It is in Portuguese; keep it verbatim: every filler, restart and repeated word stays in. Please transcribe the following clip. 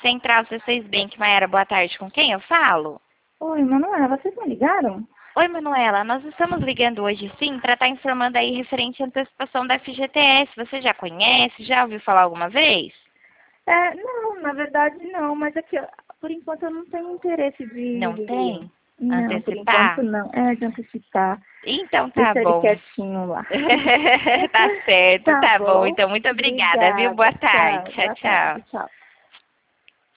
Central C seis Bank, Maiara, boa tarde. Com quem eu falo? Oi, Manuela, vocês me ligaram? Oi, Manuela. Nós estamos ligando hoje, sim, para estar informando aí referente à antecipação da F G T S. Você já conhece? Já ouviu falar alguma vez? É, não, na verdade não, mas é que por enquanto eu não tenho interesse Não de... tem? Não, por enquanto Antecipar? não. É, de antecipar. Então tá Deixa ele bom. quietinho lá. Tá certo, Tá tá bom. bom. Então, muito obrigada, viu? Obrigada. Boa tarde. Tchau. Tchau, Boa tchau. tarde. Tchau.